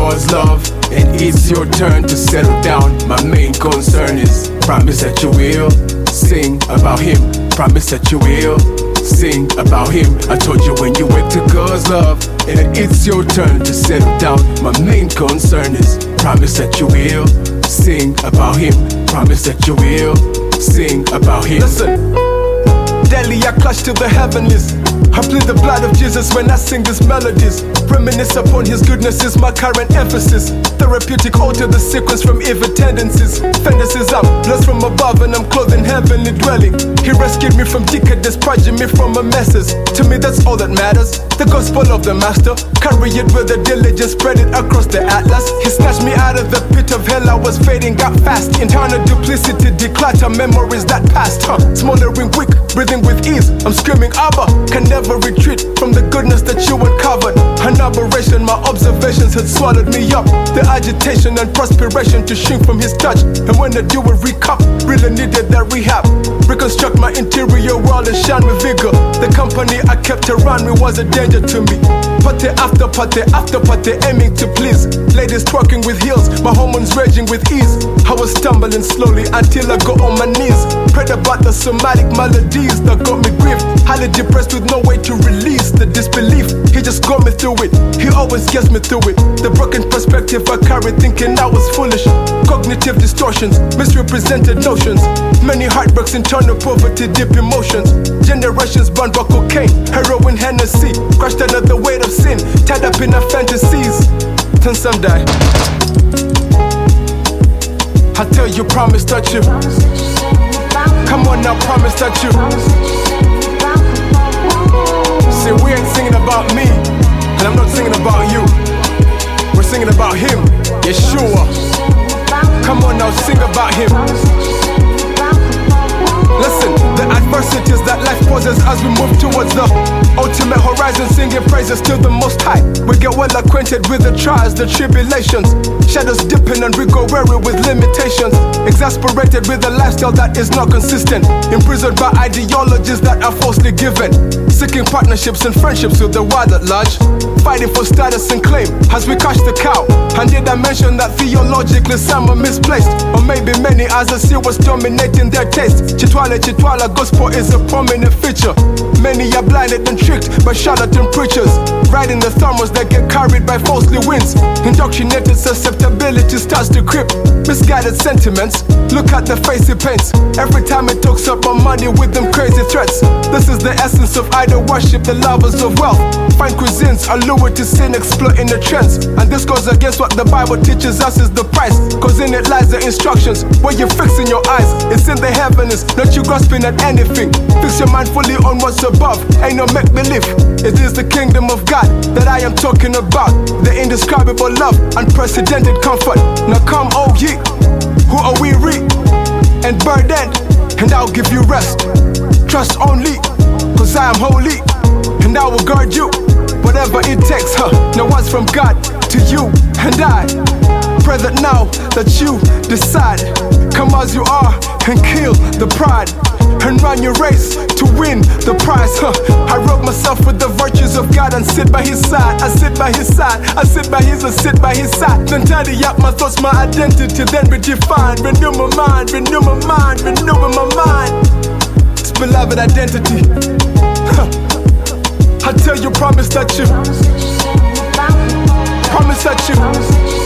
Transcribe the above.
God's love, and it's your turn to settle down. My main concern is promise that you will sing about Him. Promise that you will sing about Him. I told you when you went to God's love, and it's your turn to settle down. My main concern is promise that you will sing about Him. Promise that you will sing about Him. Listen, daily I clutch to the heavenlies. I plead the blood of Jesus when I sing these melodies. Reminisce upon His goodness is my current emphasis. Therapeutic alter the sequence from evil tendencies. Fantasies I'm blessed from above and I'm clothed in heavenly dwelling. He rescued me from decadence, purging me from my messes. To me that's all that matters. The gospel of the master, carry it with the diligence, spread it across the atlas. He snatched me out of the pit of hell, I was fading, got fast. Internal duplicity, declutter memories that passed. Smoldering weak, breathing with ease. I'm screaming Abba, can never retreat from the goodness that you uncovered. An aberration, my observations had swallowed me up. The agitation and perspiration to shrink from His touch. And when I do a recap, really needed that rehab. Reconstruct my interior world and shine with vigor. The company I kept around me was a danger to me. Party after party, aiming to please. Ladies twerking with heels, my hormones raging with ease. I was stumbling slowly until I got on my knees. Prayed about the somatic melodies that got me grieved. Highly depressed with no way to release the disbelief. He just got me through it, He always gets me through it. The broken perspective I carried thinking I was foolish. Cognitive distortions, misrepresented notions. Many heartbreaks, internal poverty, deep emotions. Generations burned by cocaine, heroin, Hennessy. Crushed under the weight of sin, tied up in our fantasies. Then some die. I tell you, promise that you. Come on now, promise that you. See, we ain't singing about me, and I'm not singing about you. We're singing about Him, Yeshua. Come on now, sing about Him. Listen, the adversities that life poses as we move towards the ultimate horizon, singing praises to the Most High. We get well acquainted with the trials, the tribulations. Shadows dipping and we go weary with limitations. Exasperated with a lifestyle that is not consistent. Imprisoned by ideologies that are falsely given. Seeking partnerships and friendships with the world at large. Fighting for status and claim as we catch the cow. And did I mention that theologically some are misplaced? Or maybe many as I see what's dominating their taste. Chitwala gospel is a prominent feature. Many are blinded and tricked by charlatan preachers. Riding the thorns that get carried by falsely winds. Indoctrinated susceptibility starts to creep. Misguided sentiments, look at the face he paints. Every time he talks about money with them crazy threats. This is the essence of idol worship, the lovers of wealth. Fine cuisines are lured to sin, exploiting the trends. And this goes against what the Bible teaches us is the price. Cause in it lies the instructions, where you're fixing your eyes. It's in the heavens, not you grasping at anything. Fix your mind fully on what's above, ain't no make-believe. It is the kingdom of God that I am talking about. The indescribable love, unprecedented comfort. Now come, oh ye, who are weary and burdened, and I'll give you rest. Trust only, cause I am holy, and I will guard you. Whatever it takes, now what's from God to you and I. Pray that now that you decide. Come as you are and kill the pride. And run your race to win the prize. I robe myself with the virtues of God and sit by His side. I sit by His side, I sit by His, I sit by His side. Then tidy up my thoughts, my identity, then redefine. Renew my mind, renew my mind, renewing my mind. It's beloved identity. I tell you, promise that you. Promise that you.